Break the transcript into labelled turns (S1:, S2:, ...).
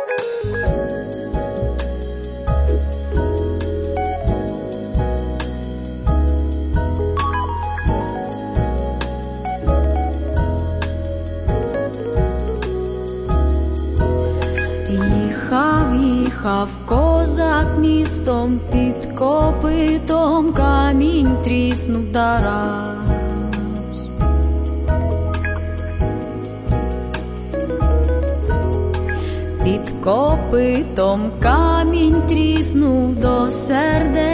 S1: Їхав козак містом, під копитом камінь тріснув дараз. Під копитом камінь тріснув, до сердечка